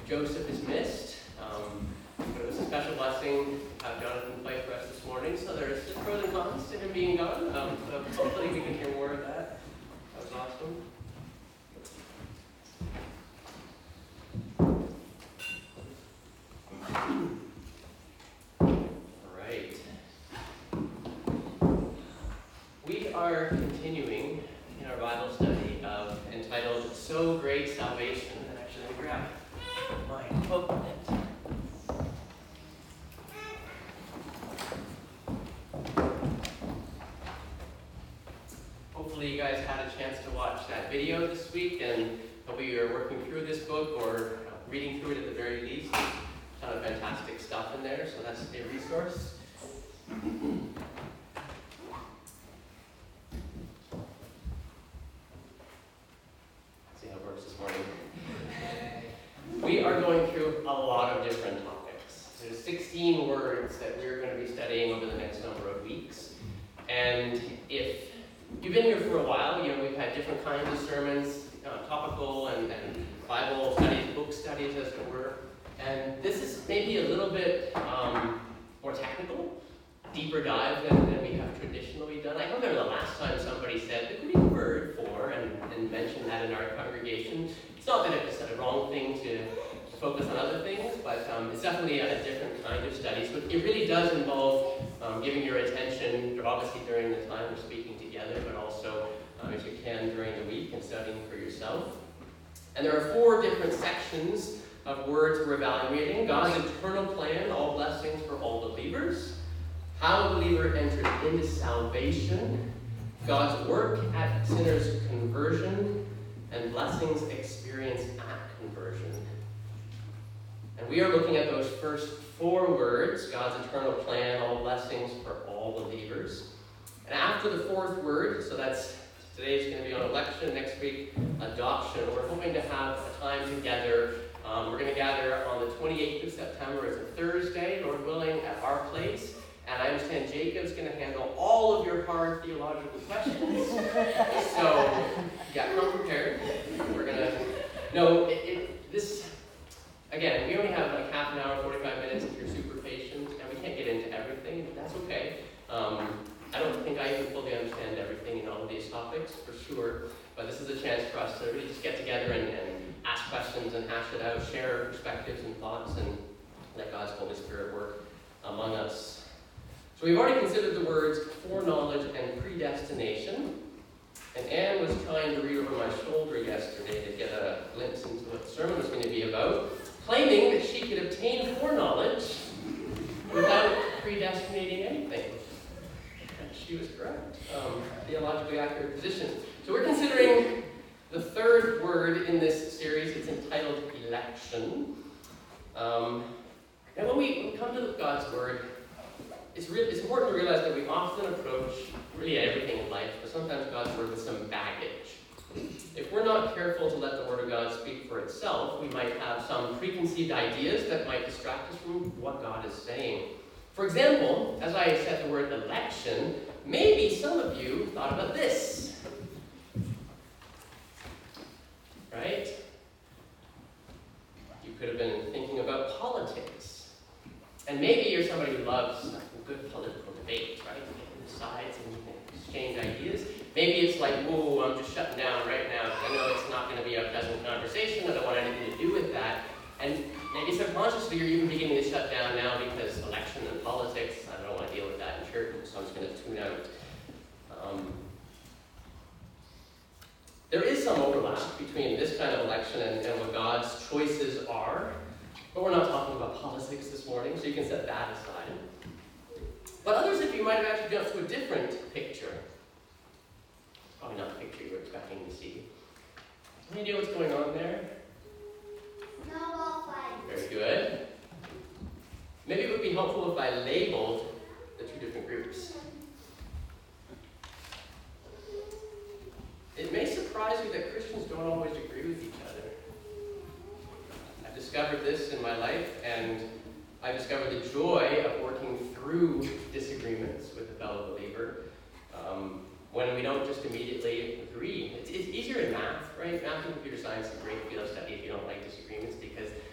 Joseph is missed, but it was a special blessing to have Jonathan play for us this morning. So there's pros and cons to him being gone. So hopefully we can hear more of that. That was awesome. All right. We are continuing in our Bible study entitled "So Great Salvation." And actually, let me grab my book. Hopefully you guys had a chance to watch that video this week, and hopefully you're working through this book or reading through it at the very least. There's a ton of fantastic stuff in there, so that's a resource. See how it works this morning. We are going through a lot of different topics. There's 16 words that we're going to be studying over the next number of weeks. And if you've been here for a while, we've had different kinds of sermons, topical and Bible studies, book studies as it were. And this is maybe a little bit more technical, deeper dive than we have traditionally done. I remember the last time somebody said the Greek word for, and mentioned that in our congregation. It's not that it's a wrong thing to focus on other things, but it's definitely a different kind of study. So it really does involve giving your attention, obviously during the time we're speaking together, but also if you can during the week and studying for yourself. And there are 4 different sections of words we're evaluating: God's eternal plan, all blessings for all believers; how the believer enters into salvation; God's work at sinners' conversion; and blessings experienced at conversion. And we are looking at those first 4 words: God's eternal plan, all blessings for all believers. And after the 4th word, so today's going to be on election, next week adoption. We're hoping to have a time together. We're going to gather on the 28th of September. It's a Thursday, Lord willing, at our place. And I understand Jacob's going to handle all of your hard theological questions. So, come prepared. We're going to... Again, we only have like half an hour, 45 minutes if you're super patient, and we can't get into everything, but that's okay. I don't think I even fully understand everything in all of these topics, for sure, but this is a chance for us to really just get together and ask questions and hash it out, share our perspectives and thoughts, and let God's Holy Spirit work among us. So we've already considered the words foreknowledge and predestination, and Anne was trying to read over my shoulder yesterday to get a glimpse into what the sermon was going to be about, claiming that she could obtain foreknowledge without predestinating anything. And she was correct. Theologically accurate position. So we're considering the 3rd word in this series. It's entitled election. And when we come to God's Word, it's important to realize that we often approach really everything in life, but sometimes God's Word with some baggage. If we're not careful to let the Word of God speak for itself, we might have some preconceived ideas that might distract us from what God is saying. For example, as I said the word election, maybe some of you thought about this. Right? You could have been thinking about politics. And maybe you're somebody who loves good political debate, right? You get into sides and you can exchange ideas. Maybe it's like, whoa, I'm just shutting down right now. I know it's not going to be a pleasant conversation. I don't want anything to do with that. And maybe subconsciously you're even beginning to shut down now because election and politics, I don't want to deal with that in church, so I'm just going to tune out. There is some overlap between this kind of election and what God's choices are, but we're not talking about politics this morning, so you can set that aside. But others of you might have actually jumped to a different picture. Probably not the picture you were expecting to see. Any idea what's going on there? Snowball fight. Very good. Maybe it would be helpful if I labeled the 2 different groups. It may surprise you that Christians don't always agree with each other. I've discovered this in my life, and I discovered the joy of working through disagreements with a fellow believer. When we don't just immediately agree. It's easier in math, right? Math and computer science is a great field of study if you don't like disagreements, because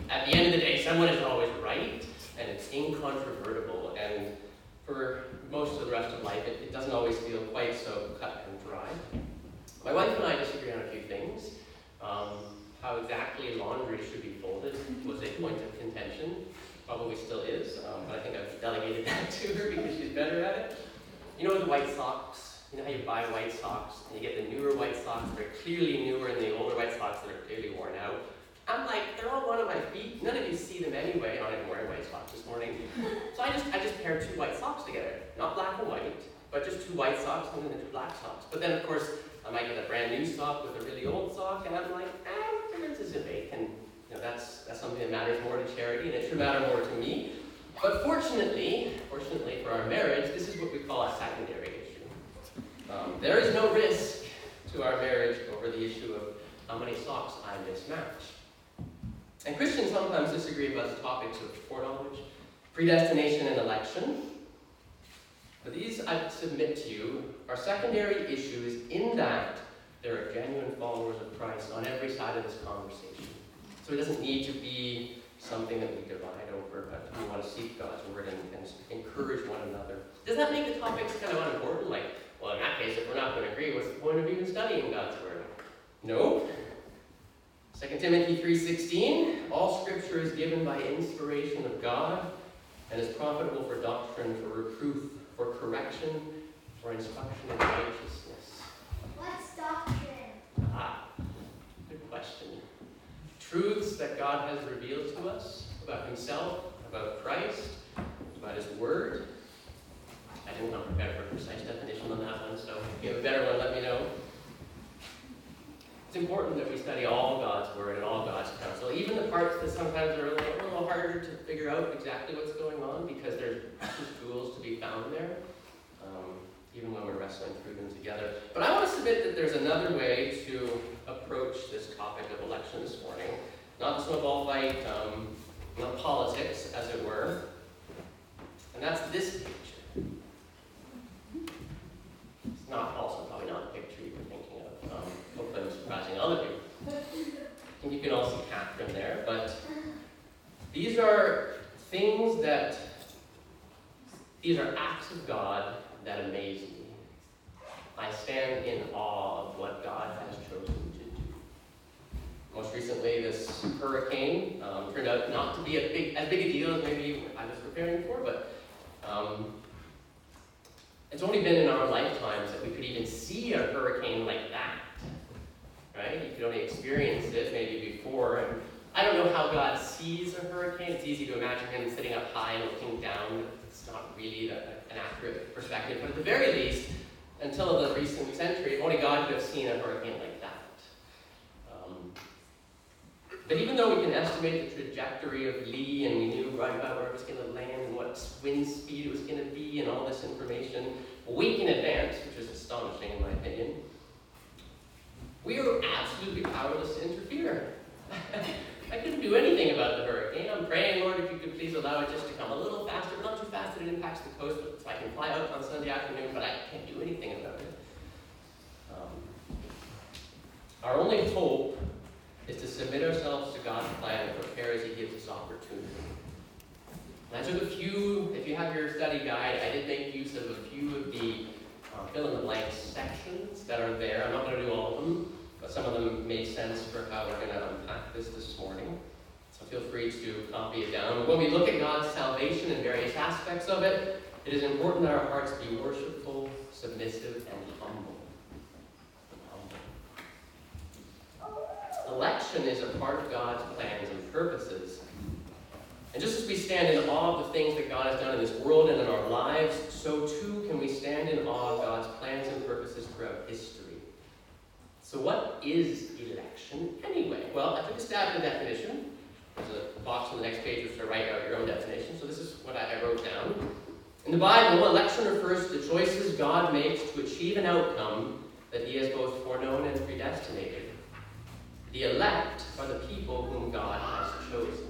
at the end of the day, someone is always right, and it's incontrovertible. And for most of the rest of life, it doesn't always feel quite so cut and dry. My wife and I disagree on a few things. How exactly laundry should be folded was a point of contention. Probably still is, but I think I've delegated that to her because she's better at it. You know the white socks? You know how you buy white socks and you get the newer white socks that are clearly newer and the older white socks that are clearly worn out? I'm like, they're all one of my feet. None of you see them anyway. I'm not even wearing white socks this morning. So I just paired two white socks together. Not black and white, but just two white socks and then two black socks. But then of course, I might get a brand new sock with a really old sock, and I'm like, the difference isn't big. And you know, that's something that matters more to Charity, and it should matter more to me. But fortunately for our marriage, this is what we call a secondary issue. There is no risk to our marriage over the issue of how many socks I mismatch. And Christians sometimes disagree about the topics of foreknowledge, predestination, and election. But these, I submit to you, are secondary issues in that there are genuine followers of Christ on every side of this conversation. So it doesn't need to be something that we divide over, but we want to seek God's word and encourage one another. Does that make the topics kind of unimportant? Like, well, in that case, if we're not going to agree, what's the point of even studying God's word? No. 2 Timothy 3:16, all scripture is given by inspiration of God and is profitable for doctrine, for reproof, for correction, for instruction in righteousness. What's doctrine? Good question. Truths that God has revealed to us about himself, about Christ, about his word. I didn't come prepared for a precise definition on that one, so if you have a better one, let me know. It's important that we study all God's word and all God's counsel, even the parts that sometimes are a little harder to figure out exactly what's going on, because there's precious jewels to be found there, even when we're wrestling through them together. But I want to submit that there's another way to approach this topic of election this morning. Not the snowball fight, not politics, as it were. And that's this picture. It's not also probably not the picture you were thinking of. Hopefully I'm surprising all of you. I think you can all see Catherine there, but these are acts of God that amaze me. I stand in awe of what God has chosen to do. Most recently, this hurricane turned out not to be as big a deal as maybe I was preparing for, but it's only been in our lifetimes that we could even see a hurricane like that. Right? You could only experience it maybe before. And I don't know how God sees a hurricane. It's easy to imagine him sitting up high and looking down. It's not really an accurate perspective. But at the very least, until the recent century, only God could have seen a hurricane like that. But even though we can estimate the trajectory of Lee, and we knew right about where it was going to land and what wind speed it was going to be and all this information a week in advance, which is astonishing in my opinion, we are absolutely powerless to interfere. I couldn't do anything about the hurricane. I'm praying, Lord, if you could please allow it just to come a little faster, not too fast that it impacts the coast, so I can fly out on Sunday afternoon, but I can't do anything about it. Our only hope is to submit ourselves to God's plan and prepare as he gives us opportunity. And I took a few, if you have your study guide, I did make use of a few of the fill-in-the-blank sections that are there. I'm not going to do all of them, but some of them made sense for how we're going to unpack this morning. So feel free to copy it down. When we look at God's salvation and various aspects of it, it is important that our hearts be worshipful, submissive, and humble. Election is a part of God's plans and purposes. And just as we stand in awe of the things that God has done in this world and in our lives, so too can we stand in awe of God's plans and purposes throughout history. So what is election anyway? Well, I took a stab at the definition. There's a box on the next page which to write out your own definition. So this is what I wrote down. In the Bible, election refers to the choices God makes to achieve an outcome that he has both foreknown and predestinated. The elect are the people whom God has chosen.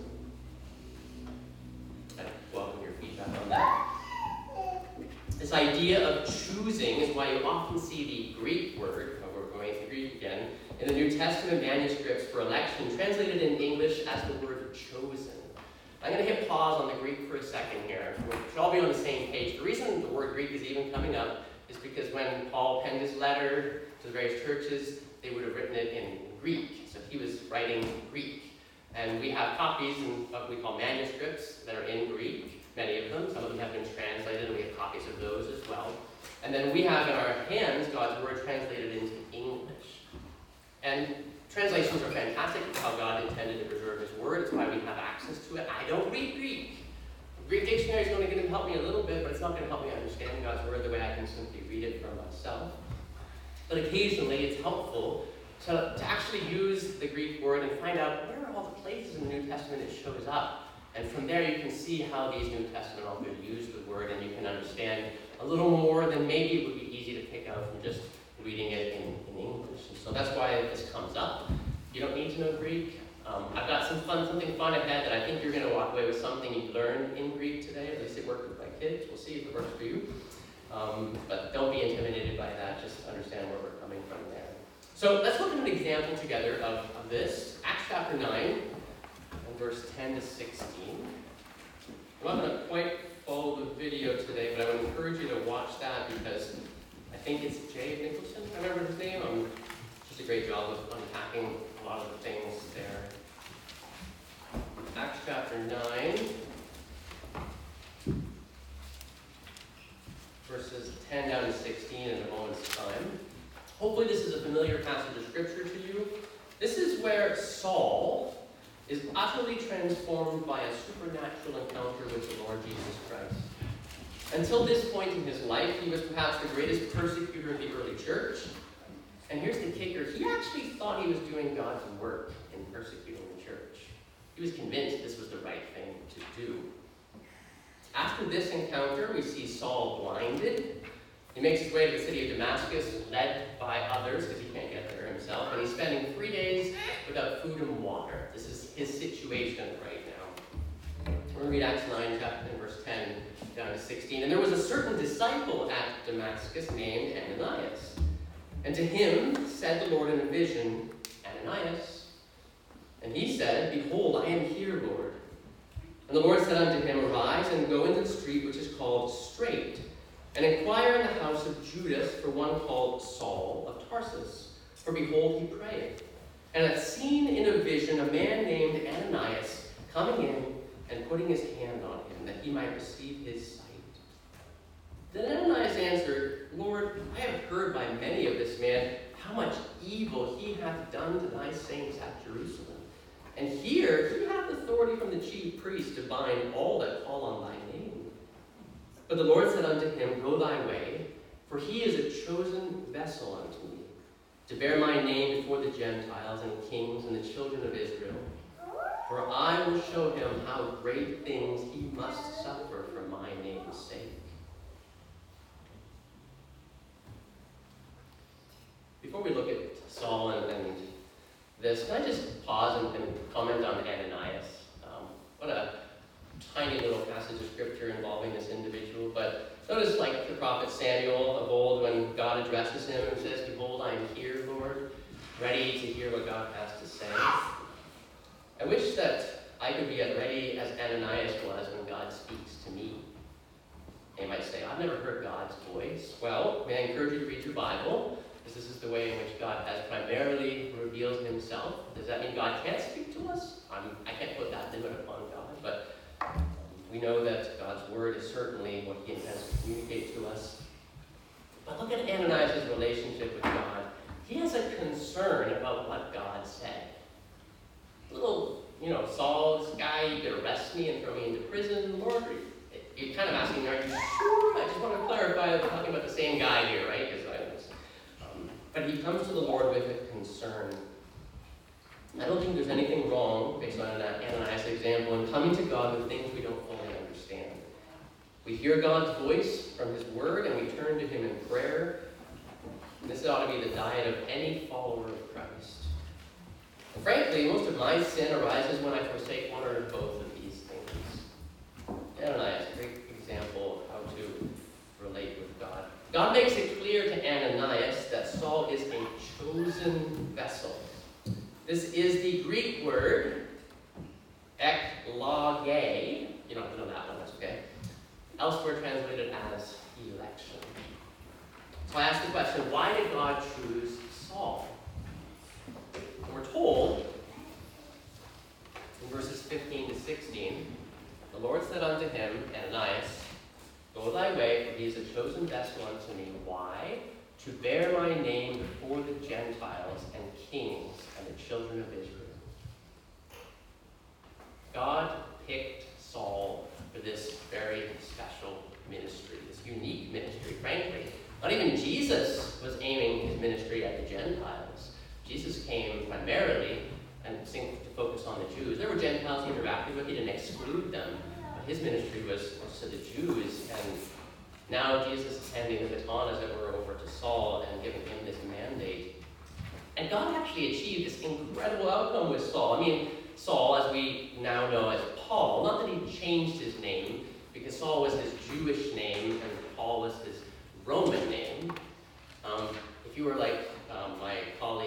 I welcome your feedback on that. This idea of choosing is why you often see the Greek word, we're going way through Greek again, in the New Testament manuscripts for election, translated in English as the word chosen. I'm going to hit pause on the Greek for a second here. We should all be on the same page. The reason the word Greek is even coming up is because when Paul penned his letter to the various churches, they would have written it in Greek. So he was writing Greek. And we have copies in what we call manuscripts that are in Greek, many of them. Some of them have been translated, and we have copies of those as well. And then we have in our hands God's word translated into English. And translations are fantastic. It's how God intended to preserve his word. It's why we have access to it. I don't read Greek. The Greek dictionary is going to help me a little bit, but it's not going to help me understand God's word the way I can simply read it for myself. But occasionally it's helpful to actually use the Greek word and find out where are all the places in the New Testament it shows up. And from there you can see how these New Testament authors use the word, and you can understand a little more than maybe it would be easy to pick out from just reading it in English. And so that's why this comes up. You don't need to know Greek. I've got something fun ahead that I think you're going to walk away with something you learned in Greek today. At least it worked with my kids. We'll see if it works for you. But don't be intimidated by that. Just understand where we're coming from there. So let's look at an example together of this. Acts chapter 9, and verse 10 to 16. I'm not going to quite follow the video today, but I would encourage you to watch that because I think it's Jay Nicholson, I remember his name. Just a great job of unpacking a lot of the things there. Acts chapter 9, verses 10 down to 16 in a moment's time. Hopefully this is a familiar passage of scripture to you. This is where Saul is utterly transformed by a supernatural encounter with the Lord Jesus Christ. Until this point in his life, he was perhaps the greatest persecutor of the early church. And here's the kicker. He actually thought he was doing God's work in persecuting the church. He was convinced this was the right thing to do. After this encounter, we see Saul blinded. He makes his way to the city of Damascus, led by others, because he can't get there himself. And he's spending 3 days without food and water. This is his situation right now. We're going to read Acts 9, chapter verse 10 down to 16. And there was a certain disciple at Damascus named Ananias. And to him said the Lord in a vision, Ananias. And he said, Behold, I am here, Lord. And the Lord said unto him, Arise and go into the street which is called Straight, and inquire in the house of Judas for one called Saul of Tarsus. For behold, he prayed, and hath seen in a vision a man named Ananias coming in and putting his hand on him, that he might receive his sight. Then Ananias answered, Lord, I have heard by many of this man how much evil he hath done to thy saints at Jerusalem. And here he hath authority from the chief priest to bind all that call on thy name. But the Lord said unto him, Go thy way, for he is a chosen vessel unto me, to bear my name before the Gentiles and kings and the children of Israel. For I will show him how great things he must suffer for my name's sake. Before we look at Saul and this, can I just pause and comment on Ananias? What a tiny little passage of scripture involving this individual, but notice like the prophet Samuel of old when God addresses him and says, Behold, I am here, Lord, ready to hear what God has to say. I wish that I could be as ready as Ananias was when God speaks to me. You might say, I've never heard God's voice. Well, may I encourage you to read your Bible, because this is the way in which God has primarily revealed himself. Does that mean God can't speak to us? I can't put that limit upon God, but we know that God's word is certainly what he intends to communicate to us. But look at Ananias' relationship with God. He has a concern about what God said. Little, Saul, this guy, you could arrest me and throw me into prison. Lord, you're kind of asking, are you sure? I just want to clarify that we're talking about the same guy here, right? But he comes to the Lord with a concern. I don't think there's anything wrong, based on Ananias' example, in coming to God with things we don't fully understand. We hear God's voice from his word, and we turn to him in prayer. And this ought to be the diet of any follower of Christ. And frankly, most of my sin arises when I forsake one or both of these things. Ananias, a great example of how to relate with God. God makes it clear to Ananias that Saul is a chosen vessel. This is the Greek word eklage. You don't have to know that one, that's okay. Elsewhere translated as election. So I asked the question, why did God choose Saul? And we're told in verses 15 to 16, the Lord said unto him, Ananias, go thy way, for he is a chosen vessel unto me. Why? To bear my name before the Gentiles and kings and the children of Israel. God picked Saul for this very special ministry, this unique ministry, frankly. Not even Jesus was aiming his ministry at the Gentiles. Jesus came primarily and to focus on the Jews. There were Gentiles he interacted with, he didn't exclude them, but his ministry was to the Jews, and now Jesus is handing the baton, as it were, over to Saul and giving him this mandate. And God actually achieved this incredible outcome with Saul. I mean, Saul, as we now know as Paul, not that he changed his name, because Saul was his Jewish name and Paul was his Roman name. If you were like my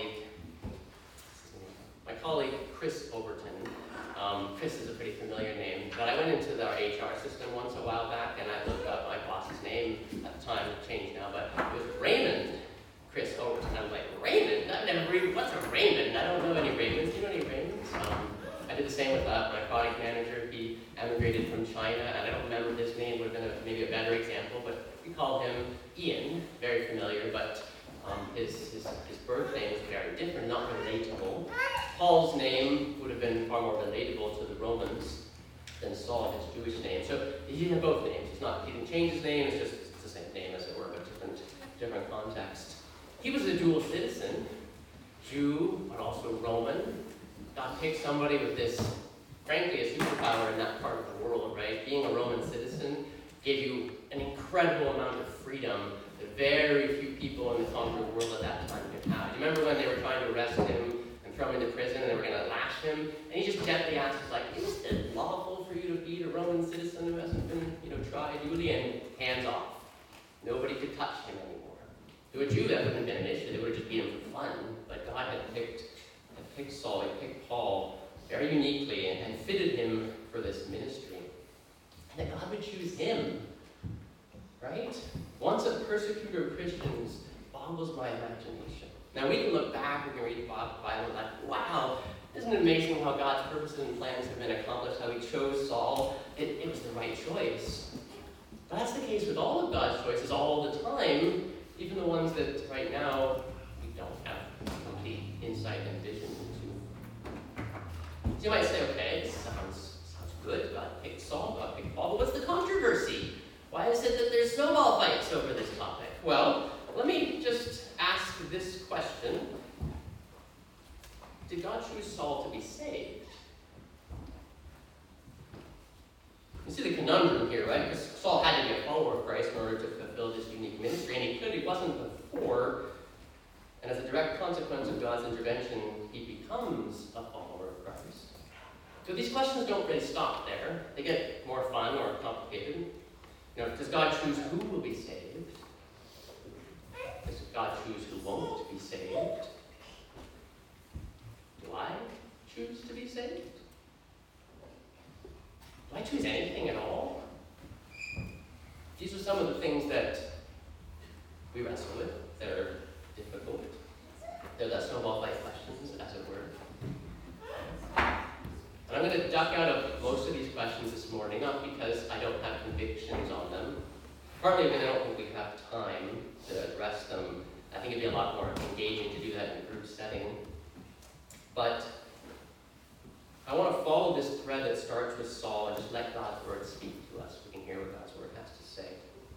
colleague Chris Overton, Chris is a pretty familiar name, but I went into our HR system once a while back and I looked up my boss's name at the time, it changed now, but it was Raymond Chris Overton. I'm like, Raymond? I've never read, what's a Raymond? I don't know any Raymonds. Do you know any Raymonds? I did the same with my product manager. He emigrated from China, and I don't remember his name, would have been maybe a better example, but we called him Ian, very familiar, but his birth name was very different, not relatable. Paul's name would have been far more relatable to the Romans than Saul, his Jewish name. So he had both names. He didn't change his name, it's the same name as it were, but different context. He was a dual citizen, Jew, but also Roman. God picked somebody with this, frankly, a superpower in that part of the world, right? Being a Roman citizen gave you an incredible amount of freedom that very few people in the conquered world at that time could have. Do you remember when they were trying to arrest him and throw him into prison and they were going to lash him? And he just gently asked, like, is it lawful for you to beat a Roman citizen who hasn't been, tried duly? And hands off. Nobody could touch him anymore. To a Jew, that wouldn't have been an issue. They would have just beat him for fun. But God had picked Saul, he picked Paul very uniquely and fitted him for this ministry. And that God would choose him, right? Once a persecutor of Christians boggles my imagination. Now we can look back, we can read the Bible and like, wow, isn't it amazing how God's purposes and plans have been accomplished, how he chose Saul? It was the right choice. But that's the case with all of God's choices all the time, even the ones that right now we don't have complete insight and vision into. So you might say, okay, this sounds good. God picked Saul, God picked Paul, but what's the controversy? Why is it that there's snowball fights over this topic? Well, let me just ask this question. Did God choose Saul to be saved? You see the conundrum here, right? Because Saul had to be a follower of Christ in order to fulfill this unique ministry, and he wasn't before. And as a direct consequence of God's intervention, he becomes a follower of Christ. So these questions don't really stop there. They get more fun or complicated. Does God choose who will be saved? Does God choose who won't be saved? Do I choose to be saved? Do I choose anything at all? These are some of the things that we wrestle with. They're difficult. They're the snowball fight questions, as it were. And I'm going to duck out of most of these questions this morning, not because I don't have convictions on them, partly because I don't think we have time to address them. I think it'd be a lot more engaging to do that in a group setting. But I want to follow this thread that starts with Saul and just let God's word speak to us. We can hear what God's word has to say,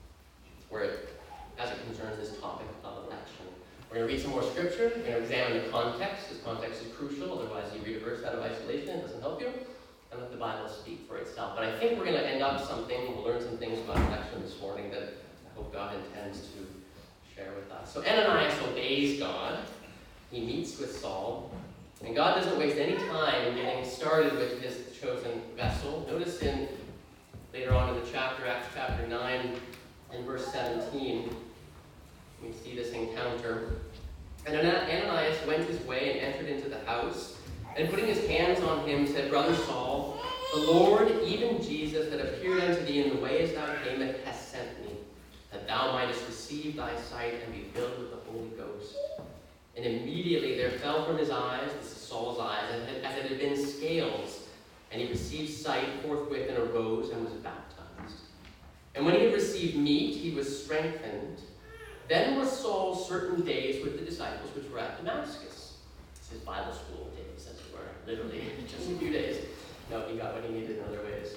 as it concerns this topic of election. We're going to read some more scripture. We're going to examine the context. This context is crucial. Otherwise, you read a verse out of isolation. It doesn't help you. And let the Bible speak for itself. But I think we're going to end up we'll learn some things about election this morning that I hope God intends to share with us. So Ananias obeys God. He meets with Saul. And God doesn't waste any time getting started with his chosen vessel. Notice later on in the chapter, Acts chapter 9 and verse 17, we see this encounter. And Ananias went his way and entered into the house, and putting his hands on him, said, Brother Saul, the Lord, even Jesus, that appeared unto thee in the way as thou camest, hath sent me, that thou mightest receive thy sight and be filled with the Holy Ghost. And immediately there fell from his eyes, this is Saul's eyes, as it had been scales, and he received sight forthwith and arose and was baptized. And when he had received meat, he was strengthened. Then was Saul certain days with the disciples which were at Damascus. It's his Bible school days, as it were, literally, just a few days. No, he got what he needed in other ways.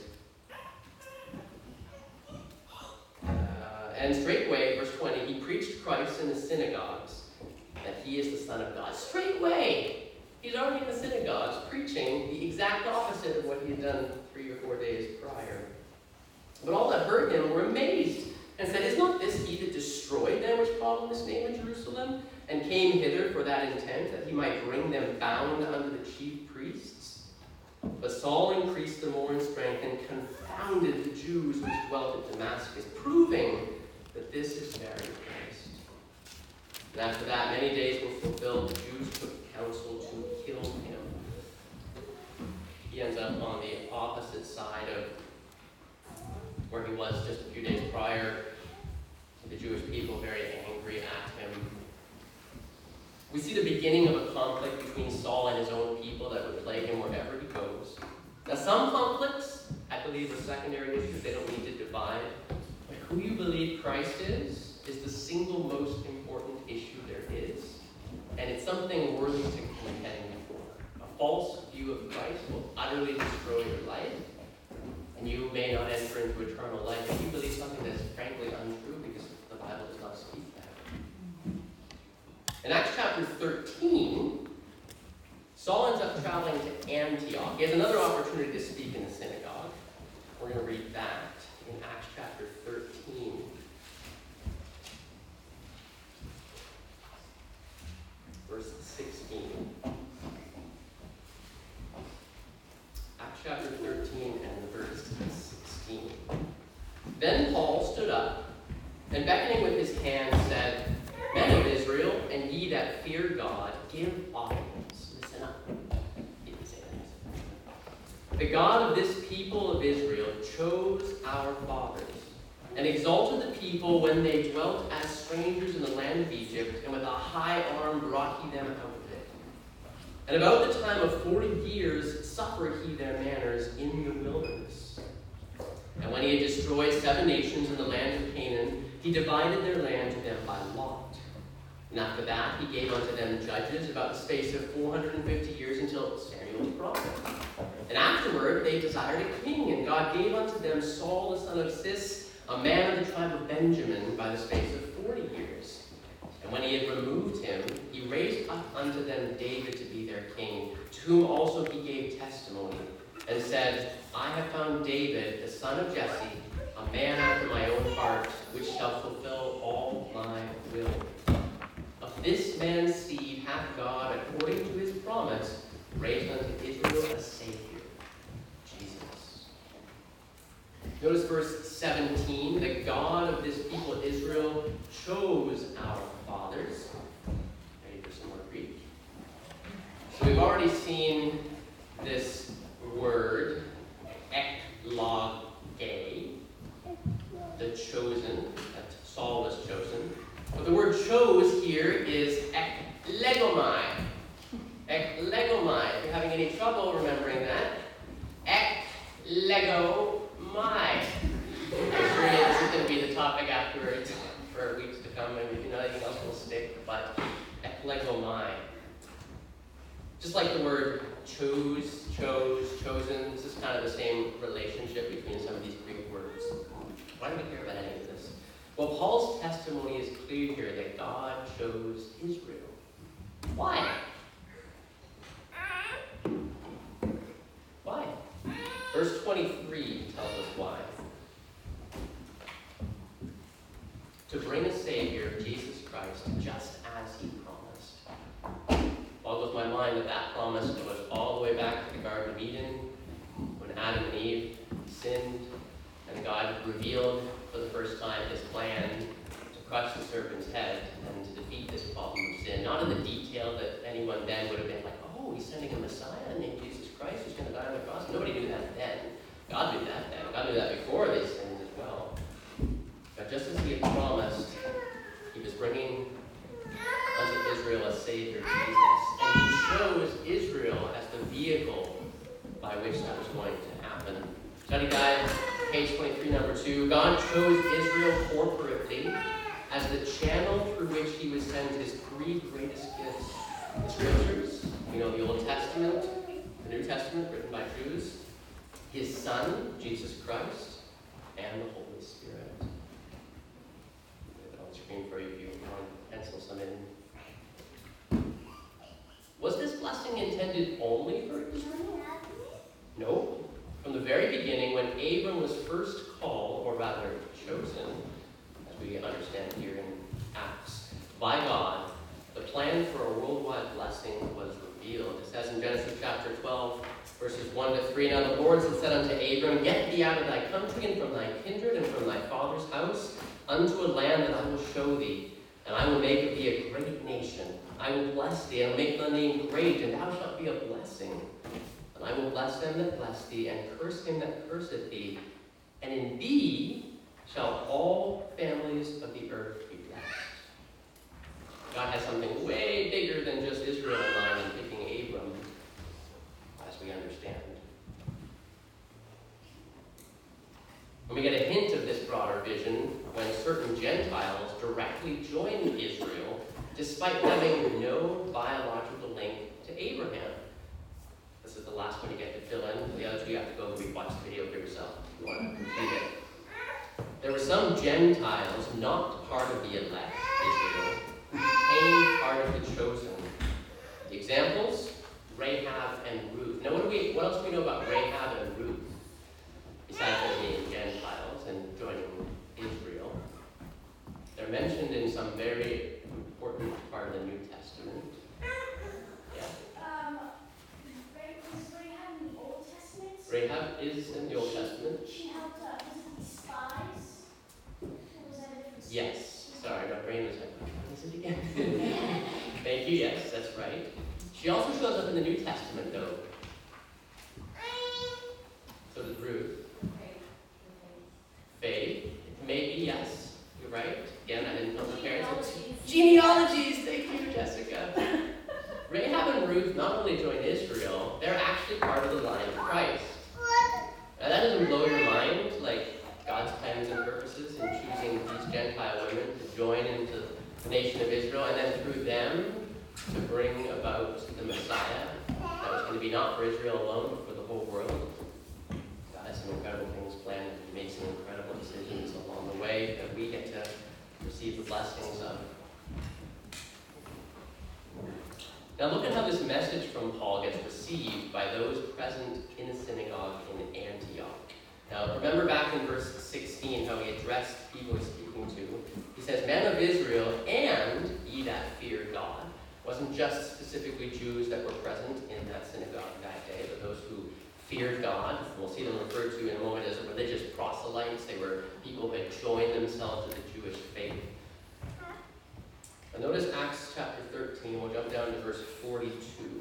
And straightway, verse 20, he preached Christ in the synagogues, that he is the Son of God. Straightway! He's already in the synagogues preaching the exact opposite of what he had done 3 or 4 days prior. But all that heard him were amazed, and said, Is not this he that destroyed them which called on this name in Jerusalem, and came hither for that intent, that he might bring them bound unto the chief priests? But Saul increased the more in strength, and confounded the Jews which dwelt at Damascus, proving that this is very Christ. And after that, many days were fulfilled. The Jews took counsel to kill him. He ends up on the opposite side of where he was just a few days prior. The Jewish people very angry at him. We see the beginning of a conflict between Saul and his own people that would plague him wherever he goes. Now, some conflicts, I believe, are secondary issues. They don't need to divide. But who you believe Christ is the single most important issue there is. And it's something worthy to contend for. A false view of Christ will utterly destroy your life. And you may not enter into eternal life if you believe something that is frankly untrue, because the Bible does not speak that. In Acts chapter 13, Saul ends up traveling to Antioch. He has another opportunity to speak in the synagogue. We're going to read that in Acts chapter 13. Verse 16. Acts chapter 13 and verse 16. Then Paul stood up, and beckoning with his hand said, Men of Israel, and ye that fear God, give audience. Listen up. He didn't say that. The God of this people of Israel chose our fathers, and exalted the people when they dwelt as strangers in the land of Egypt, and with a high arm brought he them out of it. And about the time of 40 years suffered he their manners in the wilderness. And when he had destroyed 7 nations in the land of Canaan, he divided their land to them by lot. And after that he gave unto them judges about the space of 450 years until Samuel the prophet. And afterward they desired a king, and God gave unto them Saul the son of Cis, a man of the tribe of Benjamin, by the space of 40 years. And when he had removed him, he raised up unto them David to be their king, to whom also he gave testimony, and said, I have found David, the son of Jesse, a man after my own heart, which shall fulfill all my will. Of this man's seed hath God, according to his promise, raised unto Israel a Savior, Jesus. Notice verse 17. The God of this people Israel chose our fathers. Ready for some more Greek? So we've already seen this word, eklogé, the chosen, that Saul was chosen. But the word chose here is eklegomai. Eklegomai. If you're having any trouble remembering that, eklegomai. I'm sure this is going to be the topic afterwards for weeks to come, and if you know anything else will stick, but eklegomai. Just like the word chose, chosen, this is kind of the same relationship between some of these Greek words. Why do we care about any of this? Well, Paul's testimony is clear here that God chose Israel. Why? Why? Verse 23 tells us why. To bring a Savior, Jesus Christ, just as he promised. Boggles my mind that promise goes all the way back to the Garden of Eden, when Adam and Eve sinned, and God revealed for the first time his plan to crush the serpent's head and to defeat this problem of sin, not in the Nobody knew that then. God knew that then. God knew that before they sinned as well. But just as he had promised, he was bringing unto Israel a Savior, Jesus. And he chose Israel as the vehicle by which that was going to happen. Study guide, page 23, number 2. God chose Israel corporately as the channel through which he would send his 3 greatest gifts. The Scriptures, we know the Old Testament, the New Testament written by Jews, his Son, Jesus Christ, and the Holy Spirit. I'll put it on the screen for you if you want to pencil some in. Was this blessing intended only for Israel? No. From the very beginning, when Abram was first called, or rather chosen, as we understand here in Acts, by God, the plan for a worldwide blessing was revealed. It says in Genesis chapter 12, verses 1 to 3, Now the Lord had said unto Abram, Get thee out of thy country and from thy kindred and from thy father's house unto a land that I will show thee, and I will make of thee a great nation. I will bless thee, and will make thy name great, and thou shalt be a blessing. And I will bless them that bless thee, and curse him that curseth thee. And in thee shall all families of the earth be blessed. God has something way bigger than just Israel in mind in picking Abram, as we understand. And we get a hint of this broader vision when certain Gentiles directly join Israel despite having no biological link to Abraham. This is the last one you get to fill in. The others you have to go watch the video for yourself if you want to complete it. There were some Gentiles not part of the elect Israel who became part of the chosen. The examples, Rahab and Ruth. Now what else do we know about Rahab and Ruth? Besides them being Gentiles and joining Israel. They're mentioned in some very important part of the New Testament. Yeah. Was Rahab in the Old Testament? Rahab is in the Old Testament. She helped visit the spies? Or was that a different story? Yes. Sorry, my brain was like, what is it again? Thank you, yes, that's right. She also shows up in the New Testament, though. So does Ruth. Faith. Maybe, yes. You're right. Again, I didn't know the parents. Genealogies. Thank you, Jessica. Rahab and Ruth not only joined Israel, they're actually part of the line of Christ. Now that doesn't blow your mind, like God's plans and purposes in choosing these Gentile women to join into the nation of Israel, and then through them to bring about the Messiah that was going to be not for Israel alone, but for the whole world. God has some incredible things planned. He made some incredible decisions along the way that we get to receive the blessings of. Now look at how this message from Paul gets received by those present in the synagogue in Antioch. Now remember back in verse 16 how he addressed people he's speaking to. He says, Men of Israel, and ye that fear God. It wasn't just specifically Jews that were present in that synagogue that day, but those who feared God. We'll see them referred to in a moment as religious proselytes. They were people who had joined themselves to the Jewish faith. Now notice Acts chapter 13. We'll jump down to verse 42.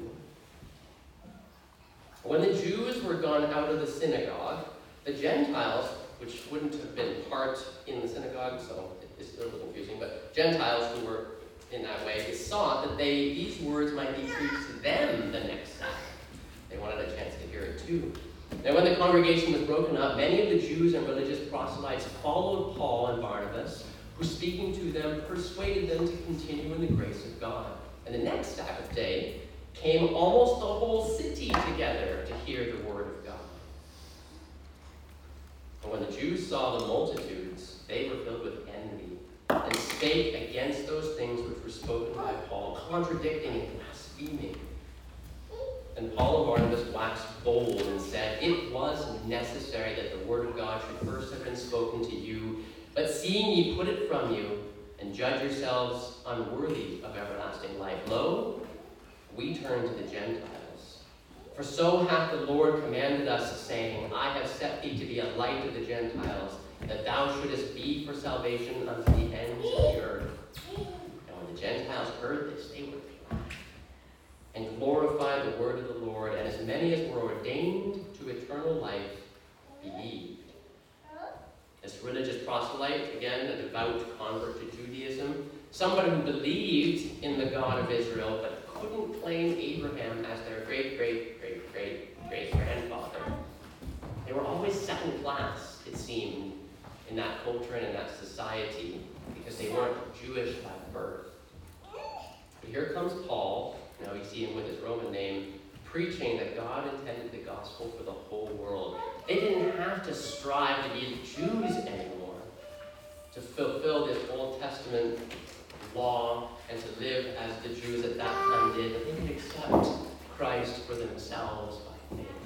When the Jews were gone out of the synagogue, the Gentiles, which wouldn't have been part in the synagogue, so it's a little confusing, but Gentiles who were in that way sought that these words might be preached to them the next Sabbath. They wanted a chance to hear it too. Now when the congregation was broken up, many of the Jews and religious proselytes followed Paul and Barnabas, who speaking to them persuaded them to continue in the grace of God. And the next Sabbath day came almost the whole city together to hear the word of God. And when the Jews saw the multitudes, they were filled with envy, and spake against those things which were spoken by Paul, contradicting and blaspheming. And Paul and Barnabas waxed bold and said, It was necessary that the word of God should first have been spoken to you, but seeing ye put it from you, and judge yourselves unworthy of everlasting life, lo, we turn to the Gentiles. For so hath the Lord commanded us, saying, I have set thee to be a light to the Gentiles, that thou shouldest be for salvation unto the ends of the earth. And when the Gentiles heard this, they were glad, and glorified the word of the Lord, and as many as were ordained to eternal Somebody who believed in the God of Israel, but couldn't claim Abraham as their great-great-great-great-great-grandfather. They were always second class, it seemed, in that culture and in that society, because they weren't Jewish by birth. But here comes Paul, now we see him with his Roman name, preaching that God intended the gospel for the whole world. They didn't have to strive to be Jews anymore, to fulfill this Old Testament law and to live as the Jews at that time did. But they could accept Christ for themselves by faith.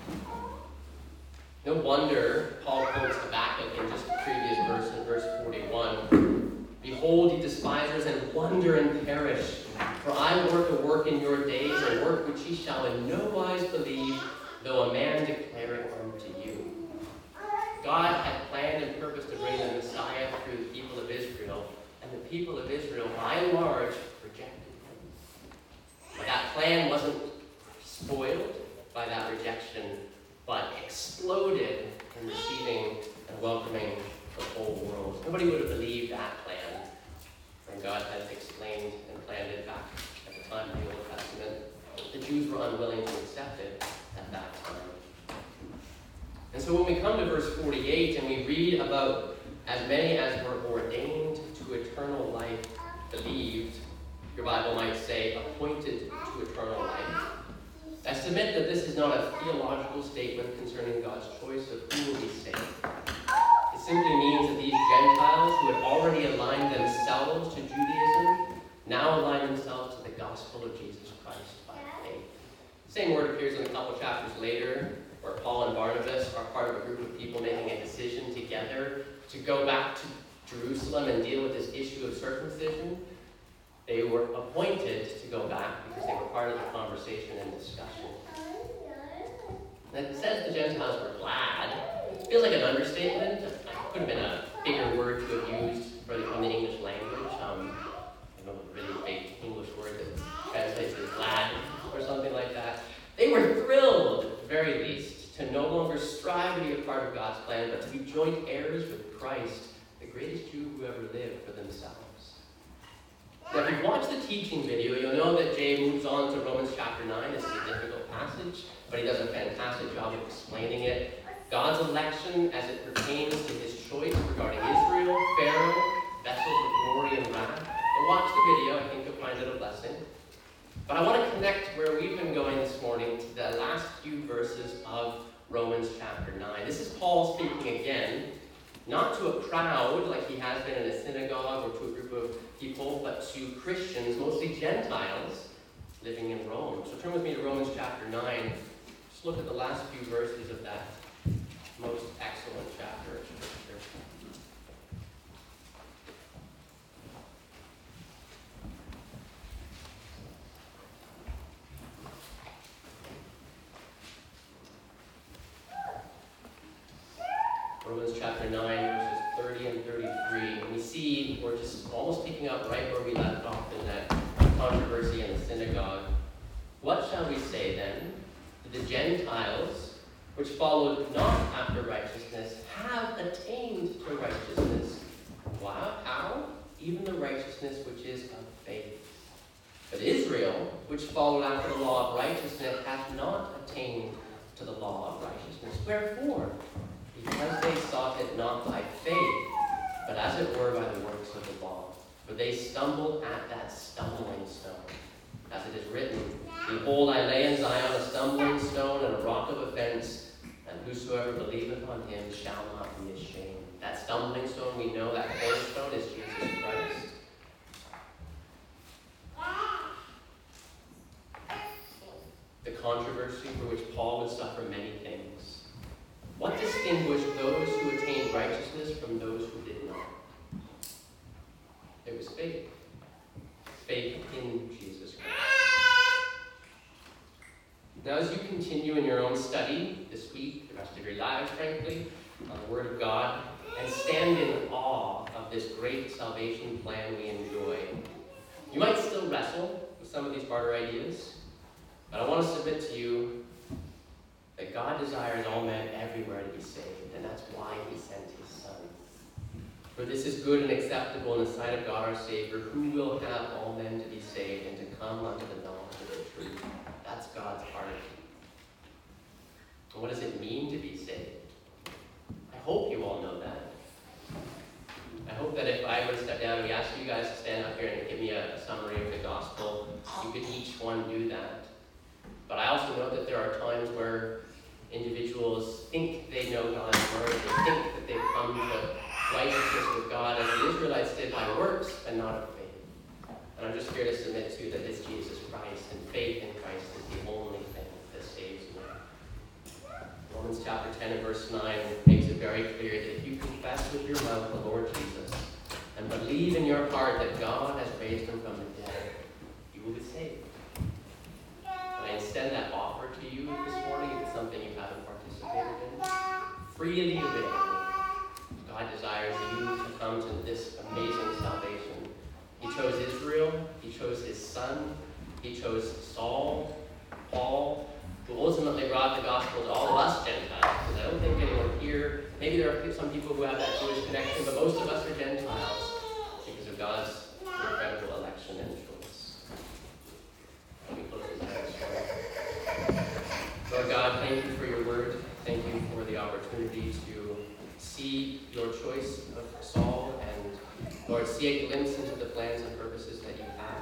No wonder Paul quotes Habakkuk in just the previous verse, in verse 41. Behold, ye despisers, and wonder and perish. For I work a work in your days, a work which ye shall in no wise believe, though a man declare it unto you. God had planned and purposed to bring the Messiah through the people of Israel, and the people of Israel, by and large, rejected him. But that plan wasn't spoiled by that rejection, but exploded in receiving and welcoming the whole world. Nobody would have believed that plan when God had explained and planned it back at the time of the Old Testament. The Jews were unwilling to accept it at that time. And so when we come to verse 48 and we read about as many as were ordained to eternal life believed, your Bible might say appointed to eternal life. I submit that this is not a theological statement concerning God's choice of who will be saved. It simply means that these Gentiles who had already aligned themselves to Judaism now align themselves to the gospel of Jesus Christ by faith. The same word appears in a couple chapters later, where Paul and Barnabas are part of a group of people making a decision together to go back to Jerusalem and deal with this issue of circumcision. They were appointed to go back because they were part of the conversation and discussion. And it says the Gentiles were glad. It feels like an understatement. It could have been a bigger word to have used from the English language. I don't know, a really big English word that translates as glad or something like that. They were thrilled, at the very least, to no longer strive to be a part of God's plan, but to be joint heirs with Christ, the greatest Jew who ever lived, for themselves. Now, if you've watched the teaching video, you'll know that Jay moves on to Romans chapter 9. This is a difficult passage, but he does a fantastic job of explaining it. God's election as it pertains to his choice regarding Israel, Pharaoh, vessels of glory and wrath. But watch the video. I think you'll find it a blessing. But I want to connect where we've been going this morning to the last few verses of Romans chapter 9. This is Paul speaking again, not to a crowd like he has been in a synagogue or to a group of people, but to Christians, mostly Gentiles, living in Rome. So turn with me to Romans chapter 9. Just look at the last few verses of that most excellent chapter of Scripture. Romans chapter 9, verses 30 and 33. And we see we're just almost picking up right where we left off in that controversy in the synagogue. What shall we say then? That the Gentiles, which followed not after righteousness, have attained to righteousness. Wow, how? Even the righteousness which is of faith. But Israel, which followed after the law of righteousness, hath not attained to the law of righteousness. Wherefore? Because they sought it not by faith, but as it were by the works of the law. For they stumbled at that stumbling stone. As it is written, Behold, I lay in Zion a stumbling stone and a rock of offense, and whosoever believeth on him shall not be ashamed. That stumbling stone, we know that cornerstone is Jesus Christ. The controversy for which Paul would suffer many things. What distinguished those who attained righteousness from those who did not? It was faith. Faith in Jesus Christ. Now, as you continue in your own study this week, the rest of your lives, frankly, on the Word of God, and stand in awe of this great salvation plan we enjoy, you might still wrestle with some of these harder ideas, but I want to submit to you that God desires all men everywhere to be saved, and that's why he sent his Son. For this is good and acceptable in the sight of God our Savior, who will have all men to be saved and to come unto the knowledge of the truth. That's God's heart. And what does it mean to be saved? I hope you all know that. I hope that if I were to step down and we asked you guys to stand up here and give me a summary of the gospel, you could each one do that. But I also know that there are times where individuals think they know God's word, they think that they've come to righteousness with God as the Israelites did by works and not of faith. And I'm just here to submit to you that it's Jesus Christ, and faith in Christ is the only thing that saves me. Romans chapter 10 and verse 9 makes it very clear that if you confess with your mouth the Lord Jesus and believe in your heart that God has raised him from the dead, you will be saved. And I extend that offer to you this morning if it's something you haven't participated in. Freely available. God desires you to come to this amazing salvation. He chose Israel. He chose his son. He chose Saul, Paul, who ultimately brought the gospel to all of us Gentiles. Because I don't think anyone here, maybe there are some people who have that Jewish connection, but most of us are Gentiles because of God's incredible election and choice. Let me close this out. Lord God, thank you for your word. Thank you for the opportunity to see your choice of Saul and, Lord, see a glimpse into the plans and purposes that you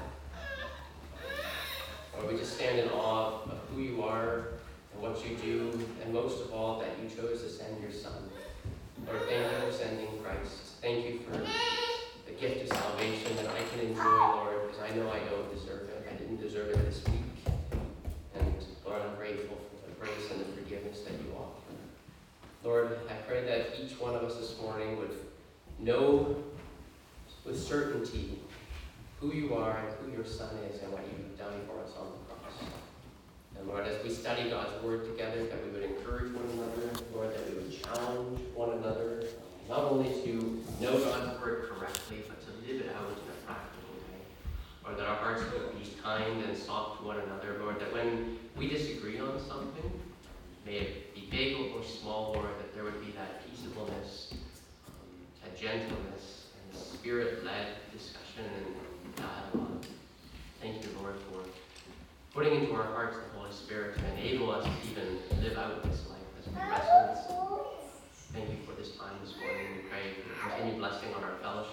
have. Lord, we just stand in awe of who you are and what you do, and most of all, that you chose to send your Son. Lord, thank you for sending Christ. Thank you for the gift of salvation that I can enjoy, Lord, because I know I don't deserve it. I didn't deserve it this week. And Lord, I'm grateful for the grace and the forgiveness that you offer. Lord, I pray that each one of us this morning would know with certainty who you are and who your Son is and what you've done for us on the cross. And Lord, as we study God's word together, that we would encourage one another, Lord, that we would challenge one another, not only to know God's word correctly, but to live it out in a practical way. Lord, that our hearts would be kind and soft to one another, Lord, that when we disagree on something, may it be big or small, Lord, that there would be that peaceableness, that gentleness, and spirit-led discussion and dialogue. Thank you, Lord, for putting into our hearts the Holy Spirit to enable us to even live out this life as we wrestle. Thank you for this time this morning. We pray for continued blessing on our fellowship.